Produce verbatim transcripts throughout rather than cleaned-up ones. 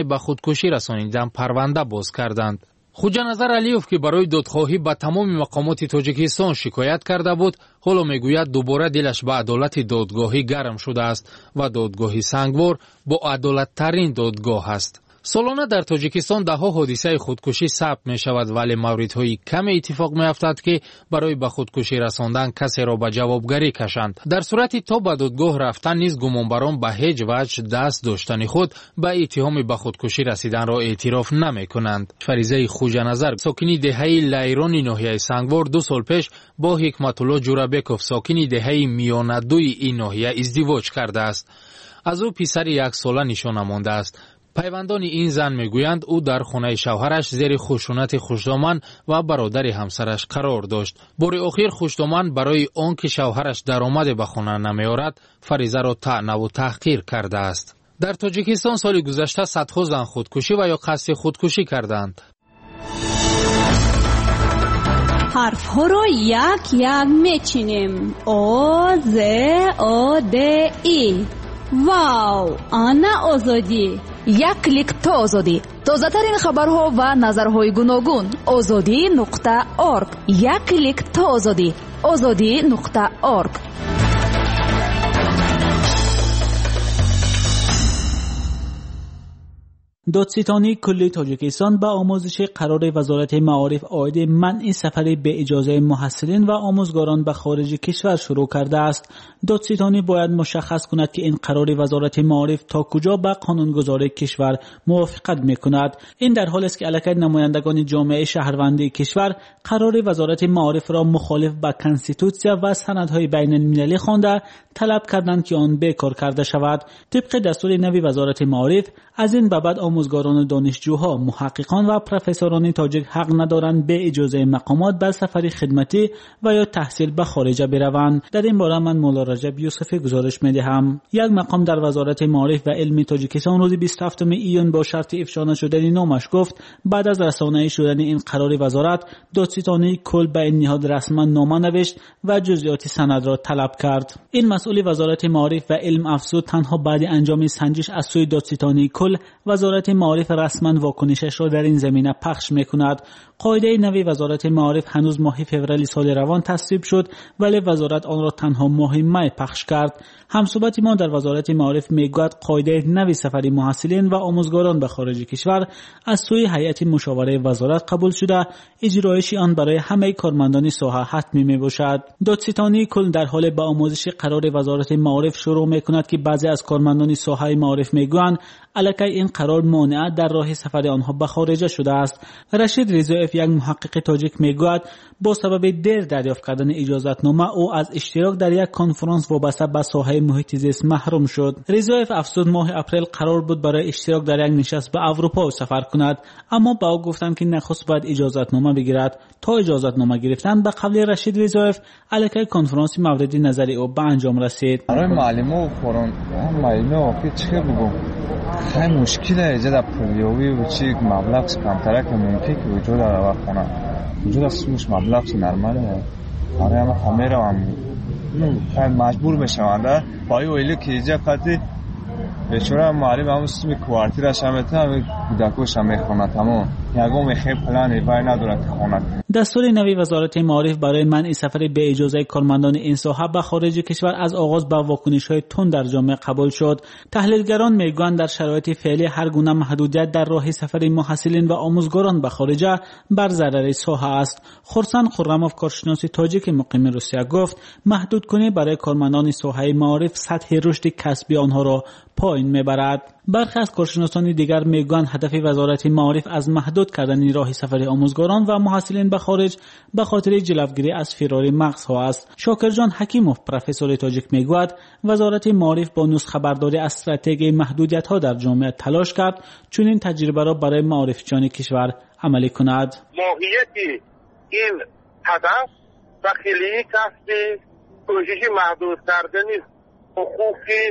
به خودکشی رسانیدن پرونده باز کردند. خوجانظر علیوف که برای دادخواهی به تمام مقامات تاجیکستان شکایت کرده بود، حالا میگوید دوباره دلش به عدالت دادگاهی گرم شده است و دادگاهی سنگوار با عدالت ترین دادگاه است. سالانه در تاجیکستان ده ها حادثه خودکشی ثبت می شود، ولی موردهای کم اتفاق می افتد که برای به خودکشی رساندن کسی را به جوابگری کشند. در صورتی تا به دادگاه رفتن نیز گمانبران به هیچ وجه دست داشتن خود به اتهام به خودکشی رسیدن را اعتراف نمی کنند. فریضه خوجانظر ساکنی دهه لیران ناحیه سنگوار دو سال پیش با حکمت الله جورابکوف ساکنی دهه میانه دوی این ناحیه ازدواج کرده است. از او پسر یک ساله نشانه مانده است. پیوندان این زن میگویند او در خانه شوهرش زیر خشونت خوشدامن و برادر همسرش قرار داشت. بار اخیر خوشدامن برای آنکه شوهرش درآمد به خانه نمیارد فریضه را طعنه و تحقیر کرده است. در تاجیکستان سال گذشته صدها زن خودکشی و یا قصد خودکشی کردند. حرف ها را یک یک میچینیم. آ ز آ د ای. واو، آنا آزادی. یک کلیک تا آزادی. تازه ترین خبرها و نظرهای گوناگون. آزادی نقطه اورگ. یک کلیک تا آزادی. آزادی نقطه اورگ. دادستانی کل تاجیکستان به آموزش قرار وزارت معارف عاید منع سفر به اجازه محصلین و آموزگاران به خارج کشور شروع کرده است. دادستانی باید مشخص کند که این قرار وزارت معارف تا کجا به قانونگذاری کشور موافقت میکند. این در حالی است که علاقه نمایندگان جامعه شهروندی کشور قرار وزارت معارف را مخالف با کنستیتوسیا و سندهای بین المللی خوانده طلب کردند که آن بیکار کرده شود. طبق دستور نوی وزارت معارف از این به بعد آموزگاران و دانشجوها، محققان و پروفسوران تاجیک حق ندارند به اجازه مقامات به سفر خدمتی و یا تحصیل به خارج بروند. در این باره من مولا رجب یوسفی گزارش میدهم. یک مقام در وزارت معارف و علم تاجیکستان روز بیست و هفتم ایون با شرط افشا نشدن نامش گفت بعد از رسانه‌ای شدن این قرار وزارت، دادستانی کل به این نهاد رسما نامه نوشت و جزئیات سند را طلب کرد. این مسئول وزارت معارف و علم افزود تنها بعد انجام سنجش از سوی دادستانی کل وزارت معارف رسما واکنشش را در این زمینه پخش میکند. قاعده نوی وزارت معارف هنوز ماه فوریه سال روان تصویب شد، ولی وزارت آن را تنها ماه می پخش کرد. همصحبت ما در وزارت معارف میگوید قاعده نوی سفری محصلین و آموزگاران به خارج کشور از سوی هیئت مشاوره وزارت قبول شده، اجرایش آن برای همه کارمندان ساحه حتمی میباشد. دادستانی کل در حال به آموزش قرار وزارت معارف شروع میکند که بعضی از کارمندان ساحه معارف میگویند علاقه این قرار مانع در راه سفر آنها به خارج شده است. رشید رضایف یک محقق تاجیک میگوید با سبب دیر دریافت کردن اجازتنامه او از اشتراک در یک کنفرانس وابسته به ساحه محیط زیست محروم شد. رضایف افزود ماه اپریل قرار بود برای اشتراک در یک نشست به اروپا سفر کند، اما با او گفتند که نخست باید اجازتنامه بگیرد. تا اجازتنامه گرفتن به قول رشید رضایف علاقه کنفرانس مورد نظر او به انجام رسید. برای معلم‌ها و فران معلم‌ها که چه بگم خیلی مشکل ایجاد پولیوی و چی مبلغ کمتر که که وجود داره و خونه وجود است مش مبلغ نرماله آره اما همه رو هم خیلی مجبور میشوند پای ویلی که اینجا قطعی بچورا معلم همون سیستم کوارتیرش هم میتونه کودکوش هم میخونه تمام یگو میخوای پلانی وای نداره که خونه. دستور نوی وزارت معارف برای منع سفر به اجازه کارمندان این ساحه به خارج کشور از آغاز با واکنش‌های تند در جامعه قبول شد. تحلیلگران میگویند در شرایط فعلی هر گونه محدودیت در راه سفر محصلین و آموزگاران به خارج بر ضرر ساحه است. خورسان خرموف کارشناس تاجیک مقیم روسیه گفت محدود کنی برای کارمندان ساحه معارف سطح رشد کسبی آنها را پایین میبرد. برخی از کارشناسان دیگر میگویند هدف وزارت معارف از محدود کردن راه سفر آموزگاران و محصلین به خارج به خاطر جلوگیری از فرار مغزها است. شاکر جان حکیموف پروفسور تاجیک میگوید وزارت معارف با نسخه برداری استراتژی محدودیت ها در جامعه تلاش کرد چون این تجربه را برای معارفچیان کشور عملی کند. ماهیت این هدف داخلی کسب کوشش محدود کردن حقوقی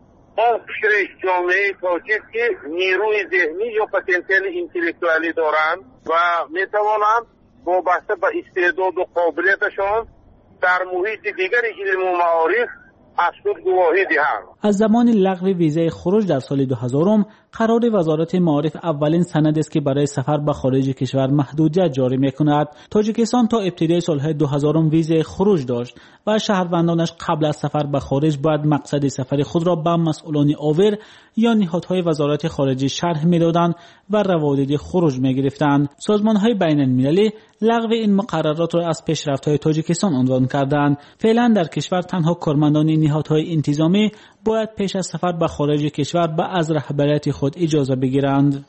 اون پیشرش جامعه تاجیک که نیروی ذهنی یا پتانسیل انتلکتوالی دارند و میتوانند وابسته به استعداد و قابلیتشان در محیط دیگر علم و معارف از خود گواهی دهند. از زمان لغو ویزه خروج در سال دو هزار قرار وزارت معارف اولین سند است که برای سفر به خارج کشور محدودیت جاری می‌کند. تاجیکستان تا ابتدای سال دو هزار ویزه خروج داشت و شهروندانش قبل از سفر به خارج باید مقصد سفر خود را به مسئولان آور یا نهادهای وزارت خارجه شرح می‌دادند و روادید خروج می‌گرفتند. سازمان‌های بین‌المللی لغو این مقررات را از پیشرفت‌های تاجیکستان عنوان کردند. فعلا در کشور تنها کارمندان نهادهای انتظامی باید پیش از سفر به خارج کشور به از رهبریت خود اجازه بگیرند.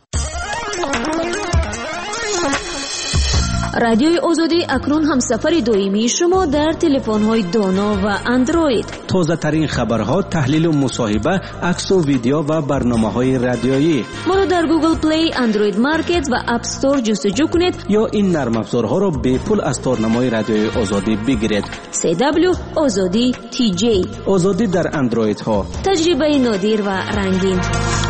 رادیوی آزادی اکنون هم سفر دائمی شما در تلفن‌های دانا و اندروید. تازه ترین خبرها، تحلیل و مصاحبه، عکس و ویدیو و برنامه‌های رادیویی. ما را در گوگل پلی، اندروید مارکت و اپ استور جستجو کنید یا این نرم افزارها را به پول از تارنمای رادیوی آزادی بگیرید. سی دبلیو آزادی تی جی. آزادی در اندروید ها. تجربه نادر و رنگین.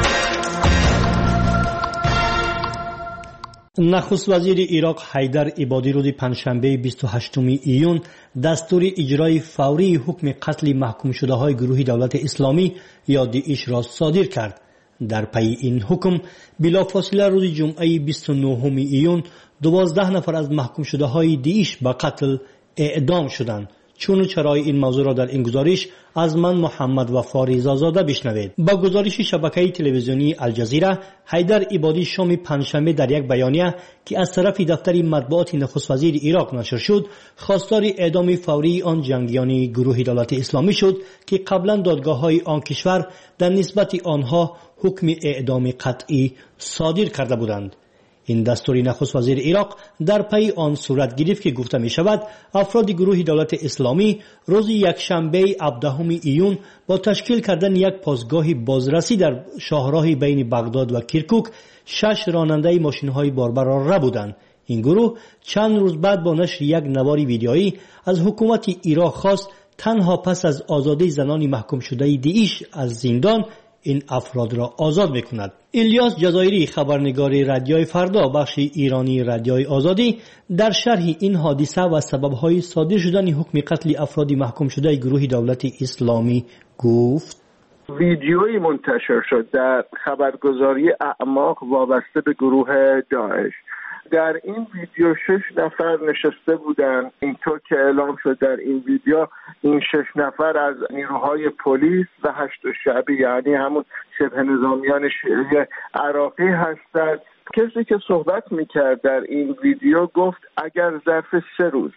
نخست وزیر عراق حیدر عبادی روز پنجشنبه بیست و هشتم ایون دستور اجرای فوری حکم قتل محکوم شده های گروه دولت اسلامی یا داعش را صادر کرد. در پی این حکم بلافاصله روز جمعه بیست و نهم ایون دوازده نفر از محکوم شده های داعش به قتل اعدام شدند. چون و چرای این موضوع را در این گزارش از من محمد وفا رضازاده بشنوید. با گزارش شبکه تلویزیونی الجزیره، حیدر عبادی شام پنجشنبه در یک بیانیه که از طرف دفتر مطبوعات نخست وزیر عراق نشر شد، خواستار اعدام فوری آن جنگیان گروه دولت اسلامی شد که قبلا دادگاه‌های آن کشور در نسبت آنها حکم اعدام قطعی صادر کرده بودند. این دستور نخست وزیر عراق در پی آن صورت گرفت که گفته می شود افراد گروه دولت اسلامی روز یکشنبه هفدهم ایون با تشکیل کردن یک پاسگاه بازرسی در شاهراه بین بغداد و کرکوک شش راننده ماشین‌های باربر را ربودند. این گروه چند روز بعد با نشر یک نوار ویدیویی از حکومت عراق خواست تنها پس از آزادی زنان محکوم شده داعش از زندان این افراد را آزاد می‌کند. الیاس جزایری، خبرنگار رادیوی فردا بخش ایرانی رادیوی آزادی، در شرح این حادثه و سبب‌های صادر شدن حکم قتل افراد محکوم شده گروه دولت اسلامی گفت: ویدیویی منتشر شد در خبرگزاری اعماق وابسته به گروه داعش. در این ویدیو شش نفر نشسته بودند. اینطور که اعلام شد در این ویدیو این شش نفر از نیروهای پلیس و هشت شعبی، یعنی همون شبه نظامیان شیعه عراقی هستند. کسی که صحبت میکرد در این ویدیو گفت اگر ظرف سه روز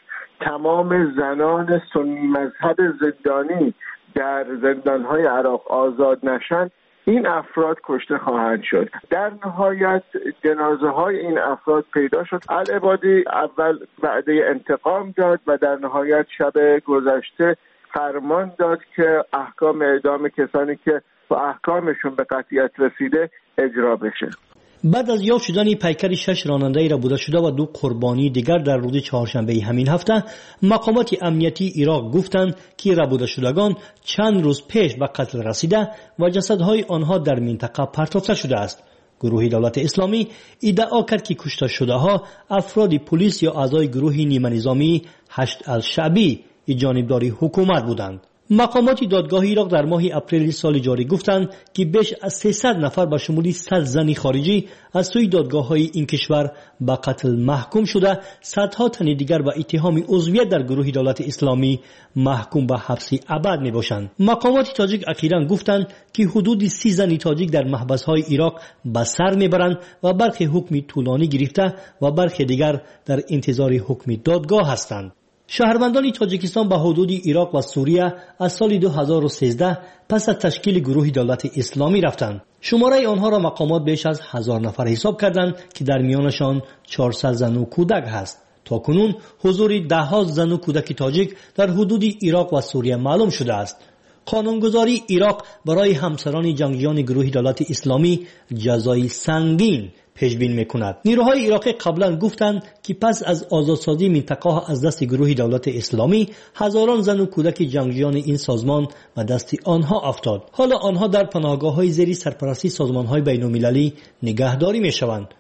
تمام زنان سنی مذهب زندانی در زندانهای عراق آزاد نشن، این افراد کشته خواهند شد. در نهایت جنازه های این افراد پیدا شد. العبادی اول وعده انتقام داد و در نهایت شب گذشته فرمان داد که احکام اعدام کسانی که با احکامشون به قطعیت رسیده اجرا بشه. بعد از یافت شدن پیکر شش راننده ربوده شده و دو قربانی دیگر در روز چهارشنبه همین هفته، مقامات امنیتی عراق گفتند که ربوده شدگان چند روز پیش به قتل رسیده و جسدهای آنها در منطقه پرتافته شده است. گروه دولت اسلامی ادعا کرد که کشته شده ها افراد پلیس یا اعضای گروه نیمه نظامی هشت الشعبی جانبدار حکومت بودند. مقامات دادگاه عراق در ماه اپریل سال جاری گفتند که بیش از سیصد نفر به شمول صد زن خارجی از سوی دادگاه‌های این کشور به قتل محکوم شده، صدها تن دیگر به اتهام عضویت در گروه دولت اسلامی محکوم به حبس ابد می‌باشند. مقامات تاجیک اخیراً گفتند که حدود سی زن تاجیک در محبس‌های عراق به سر می‌برند و برخی حکم طولانی گرفته و برخی دیگر در انتظار حکم دادگاه هستند. شهروندان تاجیکستان به حدود عراق و سوریه از سال دو هزار و سیزده پس از تشکیل گروه دولت اسلامی رفتند. شماره آنها را مقامات بیش از هزار نفر حساب کردند که در میانشان چهارصد زن و کودک هست. تا کنون حضور ده ها زن و کودک تاجیک در حدود عراق و سوریه معلوم شده است. قانونگذاری عراق برای همسران جنگیان گروه دولت اسلامی جزای سنگین پیش بین میکند. نیروهای عراقی قبلا گفتند که پس از آزادسازی منطقه از دست گروه دولت اسلامی، هزاران زن و کودک جنگجویان این سازمان به دست آنها افتاد. حالا آنها در پناهگاه‌های زیر سرپرستی سازمان‌های بین‌المللی نگهداری میشوند.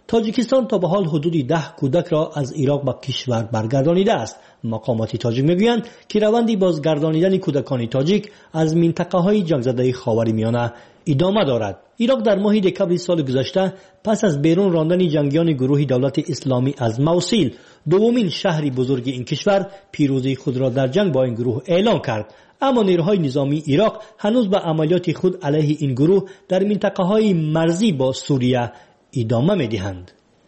تاجیکستان تا به حال حدود ده کودک را از عراق به کشور برگردانیده است. مقامات تاجیک میگویند که روند بازگردانیدن کودکان تاجیک از منطقه‌های جنگ زده خاورمیانه ادامه دارد. عراق در ماه دکمبر سال گذشته پس از بیرون راندن جنگیان گروه دولت اسلامی از موصل، دومین شهر بزرگ این کشور، پیروزی خود را در جنگ با این گروه اعلام کرد. اما نیروهای نظامی عراق هنوز به عملیات خود علیه این گروه در منطقه‌های مرزی با سوریه ادامه می‌دهند.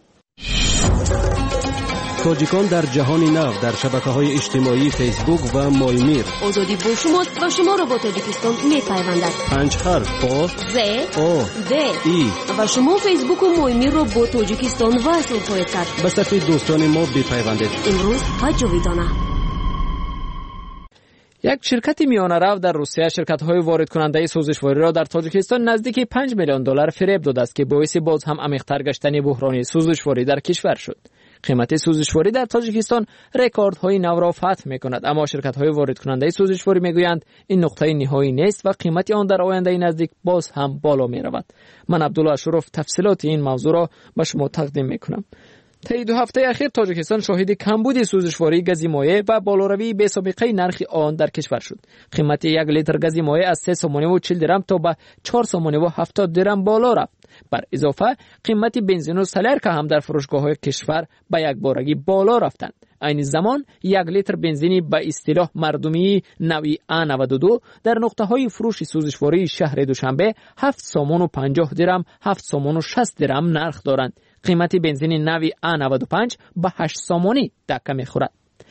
تاجیکان در جهان نو در شبکه‌های اجتماعی فیسبوک و مایمیر. آزادی با شماست و شما را با تاجیکستان می‌پیوندد. پنج حرف با ز او د ای و شما فیسبوک و مایمیر را با تاجیکستان وصل خواهید کرد. به صفحه دوستان ما بپیوندید. امروز و جاویدانه. یک شرکت میانه رو در روسیه شرکت‌های وارد کننده سوزشواری را در تاجیکستان نزدیک پنج میلیون دلار فریب داده است که باعث باز هم عمیق‌تر گشتن بحران سوزشواری در کشور شد. قیمت سوزشواری در تاجیکستان رکوردهای نو را فتح می‌کند، اما شرکت‌های وارد کننده سوزشواری می‌گویند این نقطه نهایی نیست و قیمت آن در آینده نزدیک باز هم بالا می‌رود. من عبدالله اشرف تفصیلات این موضوع را به شما تقدیم می‌کنم. طی دو هفته اخیر تاجیکستان شاهد کمبود سوزشواری گاز مایع و بالاروی بی‌سابقه نرخ آن در کشور شد. قیمت یک لیتر گاز مایع از سه سوم و چهل درم تا به چهار سوم و هفتاد درم بالا رفت. بر اضافه قیمت بنزین و سلر که هم در فروشگاه‌های کشور به یک بارگی بالا رفتند. این زمان یک لیتر بنزینی به اصطلاح مردمی نوعی ا نود و دو در نقطه‌های فروش سوزشواری شهر دوشنبه هفت سوم و پنجاه درم، هفت سوم و شصت درم نرخ دارند. قیمت بنزین نوی ا نود و پنج به هشت سومانی دکه می‌خورد.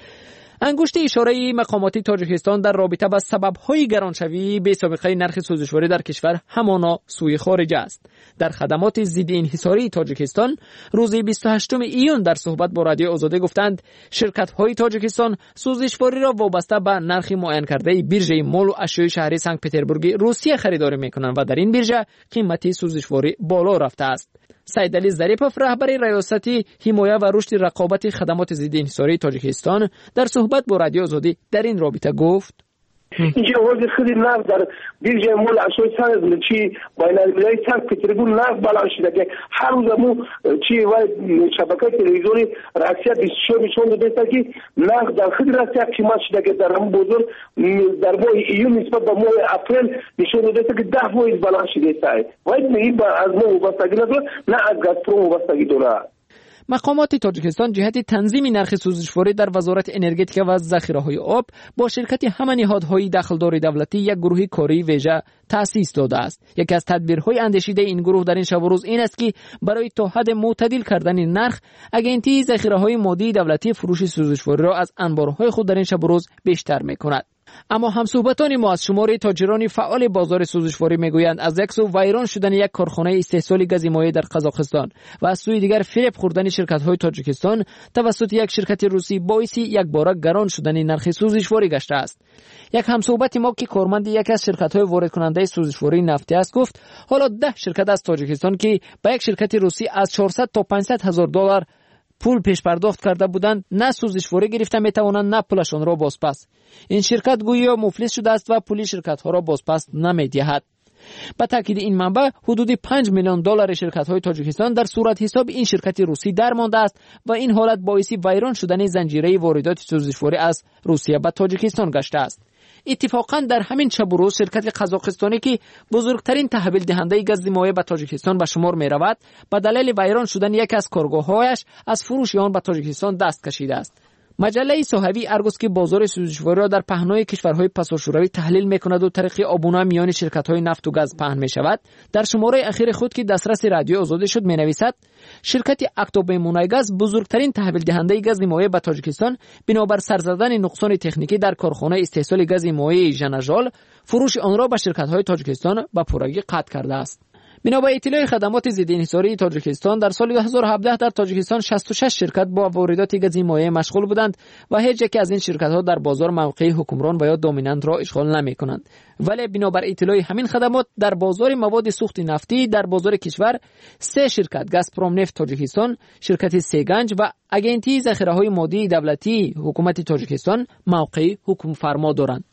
انگشت اشاره مقامات تاجیکستان در رابطه با سبب‌های گرانشوی بی‌سابقه نرخ سوزشواری در کشور همانا سوی خارج است. در خدمات ضد انحصاری تاجیکستان روز بیست و هشتم ایون در صحبت با رادیو آزادی گفتند شرکت‌های تاجیکستان سوزشواری را وابسته به نرخ معین کرده بیرژه مول و اشیاء شهری سنت پترزبورگ روسیه خریداری می‌کنند و در این بیرژه قیمت سوزشواری بالا رفته است. سید علی ظریفوف رهبر ریاست حمایت و رشد رقابت خدمات ضد انحصاری تاجیکستان در صحبت با رادیو آزادی در این رابطه گفت: اینجا وضع خیلی نفت در بیرژه مول اشیاء سنت چی بین‌المللی سنت پترزبورگ نفت بالا شده که هر روز مو چی و شبکه تلویزیونی رسیت بیست نشون داده که نفت در خیلی رسیت قیمت شده که در هم بزرگ در ماه ایون نسبت به ماه اپریل نشون داده که ده فیصد بالا شده است. و این از ما وابستگی نداره، نه از گازپروم وابستگی داره. مقامات تاجیکستان جهت تنظیم نرخ سوزشواری در وزارت انرژتیک و ذخیره‌های آب با شرکت همه نهادهای دخلدار دولتی یک گروه کاری ویژه تأسیس داده است. یکی از تدبیرهای اندیشیده این گروه در این شب و روز این است که برای تا حد معتدل کردن نرخ اگنتی ذخیره‌های مادی دولتی فروش سوزشواری را از انبارهای خود در این شب و روز بیشتر می‌کند. اما همصحبتان ما از شماره تاجران فعال بازار سوزشواری میگویند از یک سو ویران شدن یک کارخانه استحصال گاز مایع در قزاقستان و از سوی دیگر فریب خوردن شرکت‌های تاجیکستان توسط یک شرکت روسی باعث یک بار گران شدن نرخ سوزشواری گشته است. یک همصحبت ما که کارمند یکی از شرکت‌های وارد کننده سوزشواری نفتی است گفت حالا ده شرکت از تاجیکستان که به یک شرکت روسی از چهارصد تا پانصد هزار دلار پول پیش پرداخت کرده بودند نه سوزشواری گرفته میتوانند نه پولشان را بازپس. این شرکت گویا مفلس شده است و پول شرکت ها را بازپس نمیدهد. با تاکید این منبع حدود پنج میلیون دلار شرکت های تاجیکستان در صورت حساب این شرکت روسی درمانده است و این حالت باعث ویران شدن زنجیره واردات سوزشواری از روسیه به تاجیکستان گشته است. اتفاقا در همین شب و روز شرکت قزاقستانی که بزرگترین تحویل دهنده گاز مایع به تاجیکستان به شمار می رود به دلیل ویران شدن یکی از کارگاه‌هایش از فروش آن به تاجیکستان دست کشیده است. مجله صحوی ارگوس که بازار سوزشواری را در پهنای کشورهای پساشوروی تحلیل میکند و طریق آبونه میان شرکت‌های نفت و گاز پهن میشود در شماره اخیر خود که دسترس رادیو آزادی شد مینویسد شرکت اکتوبر مونایگاز بزرگترین تحویل دهنده گاز مایع به تاجیکستان بنابر سر زدن نقصان تکنیکی در کارخانه استحصال گاز مایع ژناژال فروش آن را به شرکت‌های تاجیکستان به پورگی قطع کرده است. بنابر اطلاع خدمات ضد انحصاری تاجیکستان در سال دو هزار و هفده در تاجیکستان شصت و شش شرکت با واردات گاز مایع مشغول بودند و هیچ یک از این شرکت‌ها در بازار موقع حکمران و یا دامیننت را اشغال نمی‌کنند. ولی بنابر اطلاع همین خدمات در بازار مواد سوخت نفتی در بازار کشور سه شرکت گازپروم نفت تاجیکستان، شرکت سیگنج و اگنتی ذخیره‌های مادی دولتی حکومت تاجیکستان موقع حکم فرما دارند.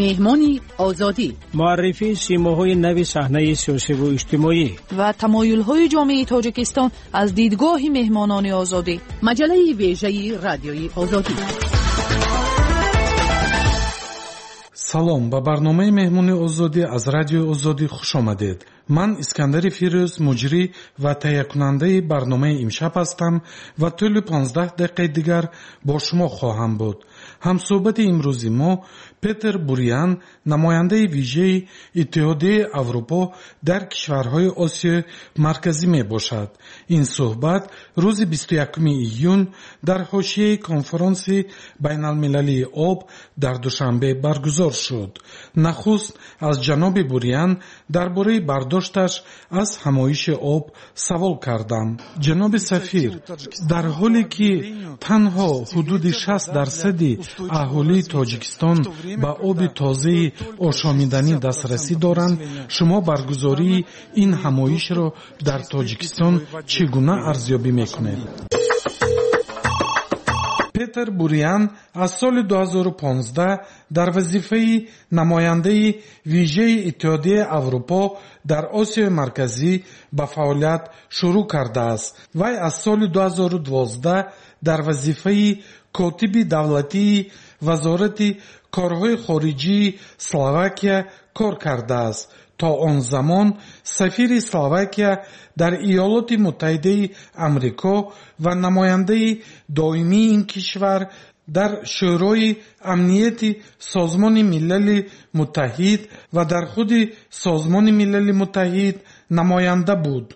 مهمان آزادی، معرفی سیماهای نو صحنه سیاسی و اجتماعی و تمایل‌های جامعه تاجیکستان از دیدگاه مهمانان آزادی. مجله ویژه رادیوی آزادی. салом ба барномаи меҳмони озодӣ аз радиои озодӣ хуш омадед. ман искандари фирӯз муҷрӣ ва таҳиякунандаи барномаи имшаб ҳастам ва тӯли понздаҳ дақиқаи дигар бо шумо хоҳам буд. ҳамсӯҳбати имрӯзи мо петер бурян, намояндаи вижаи иттиҳодияи аврупо дар кишварҳои осиёи марказӣ мебошад. ин суҳбат рӯзи бисту якуми июн дар ҳошияи конферонсияи байналмилалии об дар душанбе баргузор шуд. нахуст аз ҷаноби бурян дар бораи бардошташ аз ҳамоиши об савол кардам. ҷаноби сафир, дар ҳоле ки танҳо ҳудуди шаст дарсади аҳолии тоҷикистон ба оби тозаи ошомиданӣ дастрасӣ доранд, шумо баргузории ин ҳамоишро дар тоҷикистон чӣ гуна арзёбӣ мекунед? петер бурян аз соли ду ҳазору понздаҳ дар вазифаи намояндаи вижаи иттиҳодияи аврупо дар осиёи марказӣ ба фаъолият шурӯъ кардааст. вай аз соли ду ҳазору дувоздаҳ дар вазифаи котиби давлатии вазорати корҳои хориҷии Словакия кор кардааст. то он замон сафири Словакия дар Иёлоти Муттаҳидаи Амрико ва намояндаи доимии ин кишвар дар шӯрои амнияти Созмони Милали Муттаҳид ва дар худи Созмони Милали Муттаҳид намоянда буд.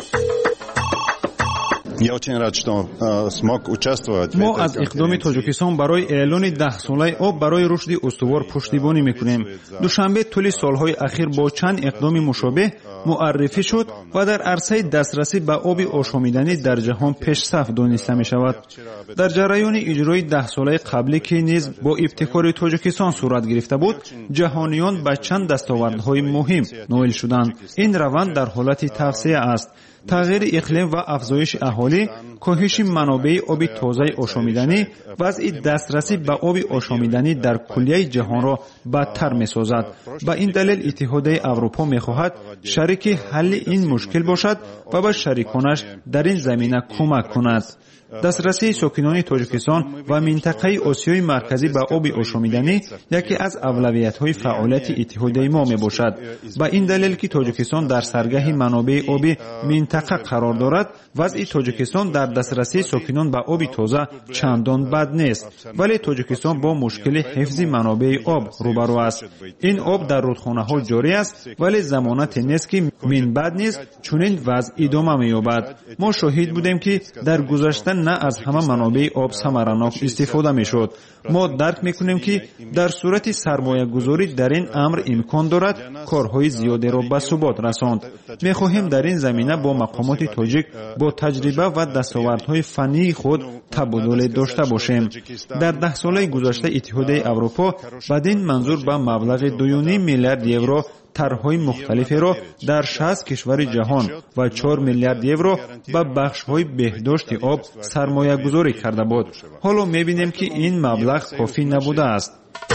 мо аз иқдоми тоҷикистон барои эълони даҳсолаи об барои рушди устувор пуштибонӣ мекунем. душанбе тӯли солҳои ахир бо чанд иқдоми мушобеҳ муаррифӣ шуд ва дар арсаи дастрасӣ ба оби ошомиданӣ дар ҷаҳон пешсаф дониста мешавад. дар ҷараёни иҷрои даҳсолаи қаблӣ ки низ бо ибтикори тоҷикистон сурат гирифта буд, ҷаҳониён ба чанд дастовардҳои муҳим ноил шуданд. ин раванд дар ҳолати тавсея аст. тағйири иқлим ва афзоиши аҳолӣ, коҳиши манобеи оби тозаи ошомиданӣ, вазъи дастрасӣ ба оби ошомиданӣ дар куллияи ҷаҳонро бадтар месозад. ба ин далел иттиҳодияи аврупо мехоҳад шарики ҳалли ин мушкил бошад ва ба шариконаш дар ин замина кӯмак кунад. дастрасии сокинони тоҷикистон ва минтақаи осиёи марказӣ ба оби ошомиданӣ яке аз авлавиятҳои фаъолияти иттиҳодияи мо мебошад. ба ин далел ки тоҷикистон дар саргаҳи манобеи оби минтақа қарор дорад, вазъи тоҷикистон дар дастрасии сокинон ба оби тоза чандон бад нест, вале тоҷикистон бо мушкили ҳифзи манобеи об рӯбарӯ аст. ин об дар рудхонаҳо ҷорӣ аст, вале замонате нест ки минбаъд низ чунин вазъ идома меёбад. мо шоҳид будем ки дар гузашта на аз ҳама манобеи об самаранок истифода мешуд. мо дарк мекунем ки дар сурати сармоягузорӣ дар ин амр имкон дорад корҳои зиёдеро ба субот расонд. мехоҳем дар ин замина бо мақомоти тоҷик бо таҷриба ва дастовардҳои фаннии худ табодуле дошта бошем. дар даҳсолаи гузашта иттиҳодияи аврупо бадин манзур ба маблағи дуюним миллиард евро тарҳҳои мухталиферо дар шаст кишвари ҷаҳон ва чор миллиард евро ба бахшҳои беҳдошти об сармоягузорӣ карда буд. ҳоло мебинем ки ин маблағ кофӣ набудааст.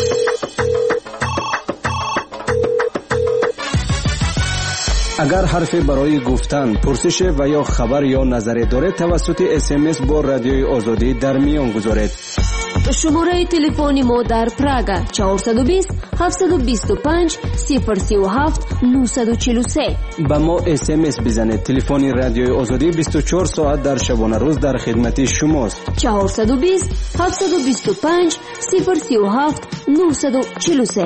агар ҳарфе барои гуфтан, пурсише ва ё хабар ё назаре доред, тавассути смс бо радиои озодӣ дар миён гузоред. шумораи телефони мо дар Прага чаҳорсаду бист ҳафтсаду бисту панҷ сифр сию ҳафт нӯҳсаду чилу се. ба мо смс бизанед. телефони радиои озодӣ бисту чор соат дар шабонарӯз дар хидмати шумост. чаҳорсаду бист ҳафтсаду бисту панҷ сифр сию ҳафт нӯҳсаду чилу се.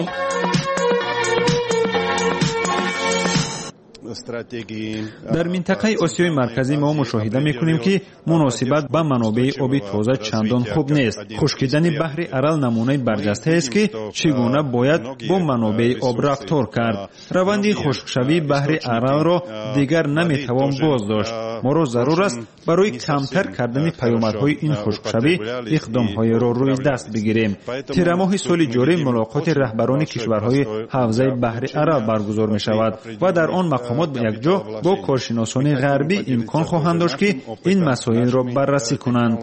дар минтақаи осиёи марказӣ мо мушоҳида мекунем ки муносибат ба манобеи оби тоза чандон хуб нест. хушкидани баҳри арал намунаи барҷастаест ки чӣ гуна бояд бо манобеи об рафтор кард. раванди хушкшавии баҳри аралро дигар наметавон боздошт. моро зарур аст барои камтар кардани паёмадҳои ин хушкшавӣ иқдомҳоеро рӯи даст бигирем. тирамоҳи соли ҷорӣ мулоқоти раҳбарони кишварҳои ҳавзаи баҳри араб баргузор мешавад ва дар он мақомот якҷо бо коршиносони ғарбӣ имкон хоҳанд дошт ки ин масоилро баррасӣ кунанд.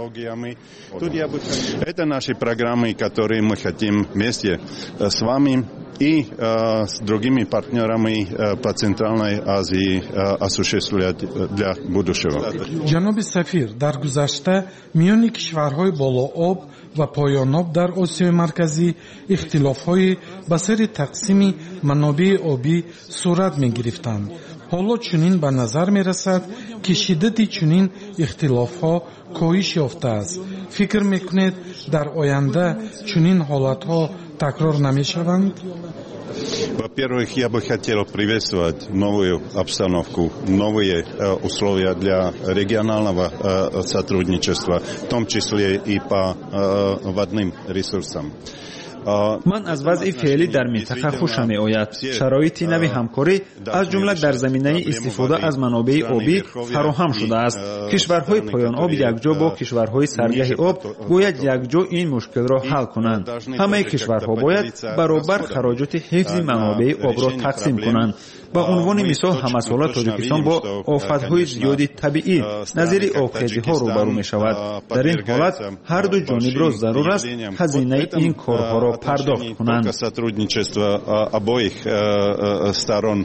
Это наши программы, которые мы хотим вместе с вами и э, с другими партнерами э, по Центральной Азии э, осуществлять для будущего. ҷаноби сафир, дар гузашта миёни кишварҳои болооб ва поёноб дар Осиёи марказӣ ихтилофҳои ба сари тақсими манобеи обӣ сурат мегирифтанд. ҳоло чунин ба назар мерасад ки шиддати чунин ихтилофҳо коҳиш ёфтааст. фикр мекунед дар оянда чунин ҳолатҳо такрор намешаванд? Во-первых, я бы хотел приветствовать новую обстановку, новые э, условия для регионального э, сотрудничества, в том числе и по э, водным ресурсам. ман аз вазъи феълӣ дар минтақа хушам меояд. шароити нави ҳамкорӣ аз ҷумла дар заминаи истифода аз манобеи обӣ фароҳам шудааст. кишварҳои поёноб якҷо бо кишварҳои саргаҳи об бояд якҷо ин мушкилро ҳал кунанд. ҳамаи кишварҳо бояд баробар хароҷоти ҳифзи манобеи обро тақсим кунанд. ба унвони мисол ҳамасола тоҷикистон бо офатҳои зиёди табиӣ назири обхезиҳо рӯбарӯ мешавад. дар ин ҳолат ҳар ду ҷонибро зарур аст ҳазинаи ин корҳоро пардохт кунанд. Сотрудничество обоих сторон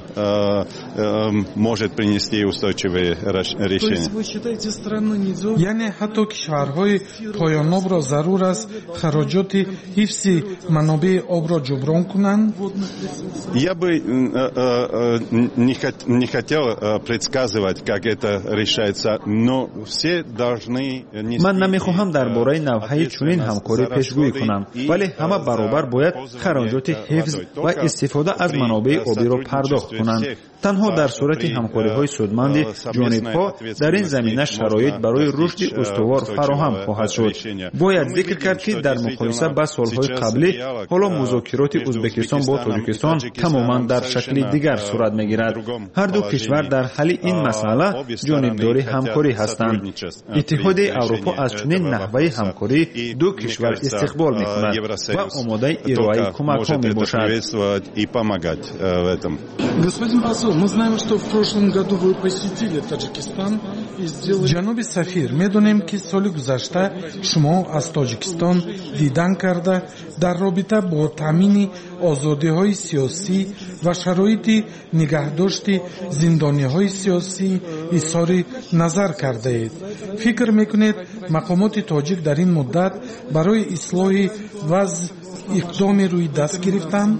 может принести устойчивые решения. яъне ҳатто кишварҳои поёнобро зарур аст хароҷоти ҳифзи манобеи обро ҷуброн кунанд. Я бы не, хот, не хотел предсказывать, как это решается, но все должны... ман намехоҳам дар бораи навъҳаи чунин ҳамкорӣ пешгӯӣ кунам, вале ҳама баробар бояд хароҷоти ҳифз ва истифода аз манобеи обиро пардохт кунанд. танҳо дар сурати ҳамкориҳои судманди ҷонибҳо дар ин замина шароит барои рушди устувор фароҳам хоҳад шуд. бояд зикр кард ки дар муқоиса ба солҳои қаблӣ ҳоло музокироти ӯзбекистон бо тоҷикистон тамоман дар шакли дигар сурат мегирад. ҳар ду кишвар дар ҳалли ин масъала ҷонибдори ҳамкорӣ ҳастанд. иттиҳодияи аврупо аз чунин наҳваи ҳамкорӣ ду кишвар истиқбол мекунад ва омодаи ироаи кӯмакҳо мебошад. Мы знаем, что в прошлом году вы посетили Таджикистан и сделали... ҷаноби сафир, медонем ки соли гузашта шумо аз Тоҷикистон дидан карда дар робита бо таъмини озодиҳои сиёсӣ ва шароити нигаҳдошти зиндониҳои сиёсӣ изҳори назар кардаед. фикр мекунед мақомоти тоҷик дар ин муддат барои ислоҳи вазъ иқдоми рӯи даст гирифтанд?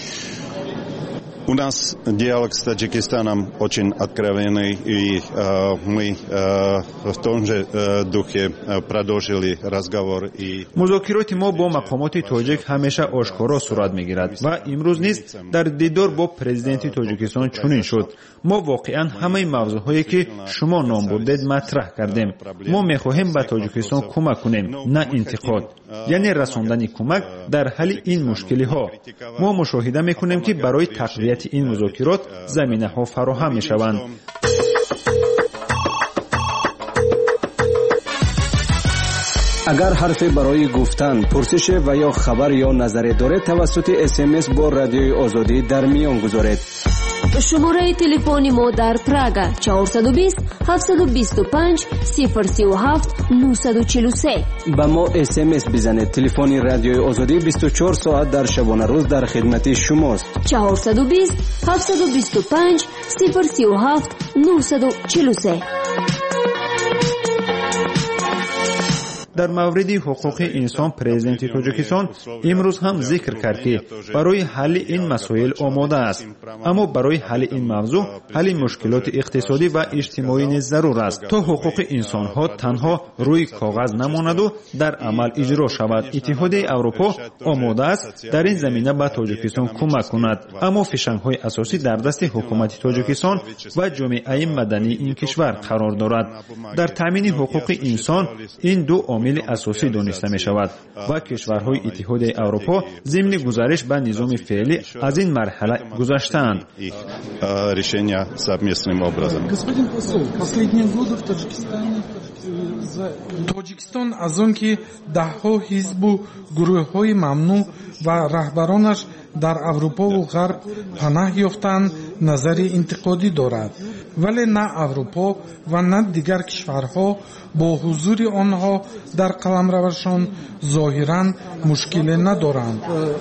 У нас диалог с Таджикистаном очень откровенный, и э, мы э, в том же э, духе э, продолжили разговор. И... музокироти мо бо мақомоти тоҷик ҳамеша ошкоро сурат мегирад ва имрӯз низ дар дидор бо президенти Тоҷикистон чунин шуд. мо воқеан ҳамаи мавзӯъҳое ки шумо ном бурдед матраҳ кардем. мо мехоҳем ба Тоҷикистон кӯмак кунем, на интиқод, яъне расондани кӯмак дар ҳалли ин мушкилиҳо. мо мушоҳида мекунем ки барои тақвияти ин музокирот заминаҳо фароҳам мешаванд. агар ҳарфе барои гуфтан, пурсише ва ё хабар ё назаре доред, тавассути смс бо радиои озодӣ дар миён гузоред. шумораи телефони мо дар Прага чаҳорсаду бист ҳафтсаду бисту панҷ сифр сию ҳафт нӯҳсаду чилу се. ба мо смс бизанед. телефони радиои озодӣ бисту чор соат дар шабонарӯз дар хидмати шумост. чаҳорсаду бист ҳафтсаду бисту панҷ сифр сию ҳафт нӯҳсаду чилу се. дар мавриди ҳуқуқи инсон президенти Тоҷикистон имрӯз ҳам зикр кард ки барои ҳалли ин масоил омода аст, аммо барои ҳалли ин мавзӯъ ҳалли мушкилоти иқтисодӣ ва иҷтимоӣ низ зарур аст, то ҳуқуқи инсонҳо танҳо рӯи коғаз намонаду дар амал иҷро шавад. иттиҳодияи аврупо омода аст дар ин замина ба Тоҷикистон кӯмак кунад, аммо фишангҳои асосӣ дар дасти ҳукумати Тоҷикистон ва ҷомеаи мадании ин кишвар қарор дорад. дар таъмини ҳуқуқи инсон ин ду омил عامل اساسی دانسته می شود و کشورهای اتحاد اروپا ضمن گزارش به نظام فعلی از این مرحله گذشتند. тоҷикистон аз он ки даҳҳо ҳизбу гурӯҳҳои мамнӯъ ва раҳбаронаш дар аврупову ғарб панаҳ ёфтаанд назари интиқодӣ дорад, вале на аврупо ва на дигар кишварҳо бо ҳузури онҳо дар қаламравашон зоҳиран мушкиле надоранд.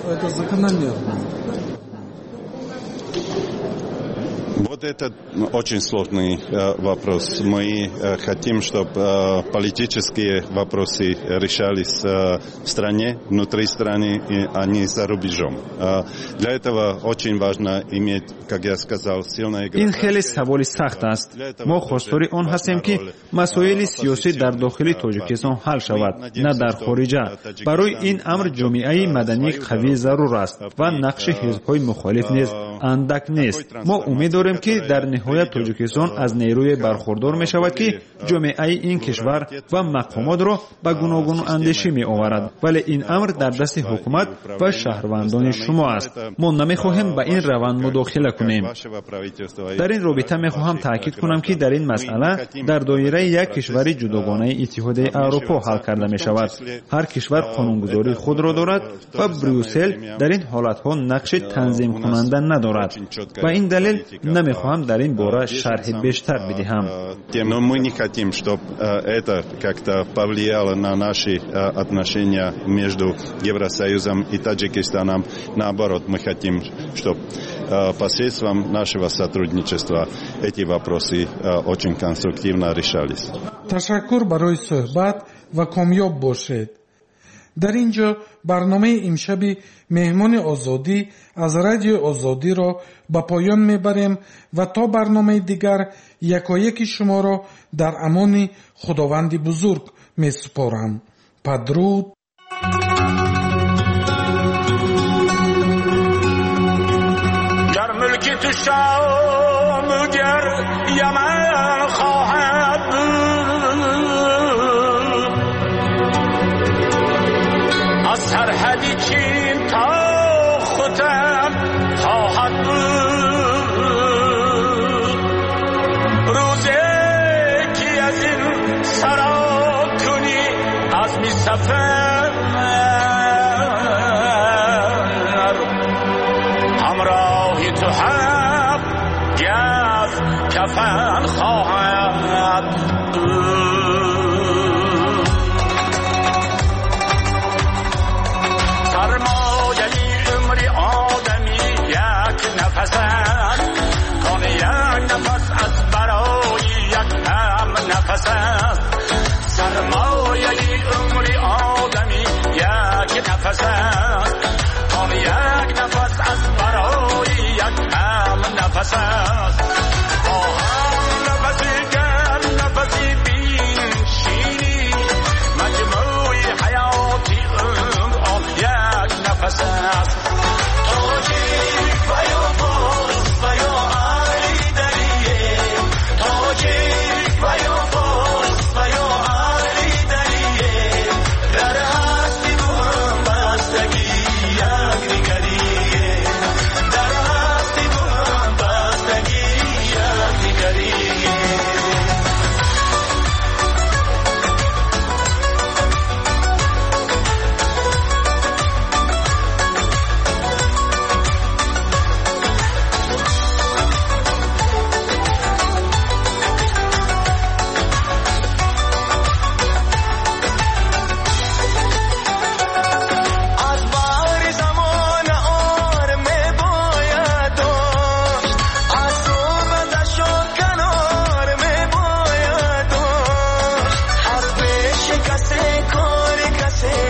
Вот это очень сложный э, вопрос. Мы э, хотим, чтобы э, политические вопросы решались э, в стране, внутри страны, и, а не за рубежом. Э, для этого очень важно иметь, как я сказал, сильное государство. ин хеле саволи сахт аст. мо хостори он ҳастем ки масоили сиёсӣ дар дохили Тоҷикистон ҳал шавад, на дар хориҷа. барои ин амр ҷомеаи маданӣ қавӣ зарур аст ва нақши ҳизбҳои мухолиф низ андак нест. мо умед дорем ки дар ниҳоят Тоҷикистон аз нерӯе бархурдор мешавад ки ҷомеаи ин кишвар ва мақомотро ба гуногун андешӣ меоварад, вале ин амр дар дасти ҳукумат ва шаҳрвандони шумо аст. мо намехоҳем ба ин раванд мудохила кунем. дар ин робита мехоҳам таъкид кунам ки дар ин масъала дар доираи як кишвари ҷудогонаи иттиҳоди аврупо ҳал карда мешавад. ҳар кишвар қонунгузории худро дорад ва Брюссел дар ин ҳолатҳо нақши танзимкунанда надорад. ба ин далел намехоҳам дар ин бора шарҳи бештар бидиҳам. Но мы не хотим, чтобы это как-то повлияло на наши отношения между Евросоюзом и Таджикистаном. Наоборот, мы хотим, чтобы посредством нашего сотрудничества эти вопросы очень конструктивно решались. Ташаккур барои суҳбат ва комёб бошед. дар ин ҷо барномаи имшаби меҳмони озодӣ аз радиои озодиро ба поён мебарем ва то барномаи дигар якояки шуморо дар амони худованди бузург месупорам. падруд. گر ملک تو شام گر یمن خواهد از سرحدی چین تا خودم خواهد بود روزی که از این سرا کنی از می سفر همراهی تو هم گز کفن خواهد بود سرمایه عمر آدمی یک نفس است آن یک نفس از برای یک هم نفس است با هم نفسی گرم نفسی بین شیری مجموع حیاتی عمر آن یک نفس است تاجیک و یا فارس و یا علی دریه تاجیک و یا کسی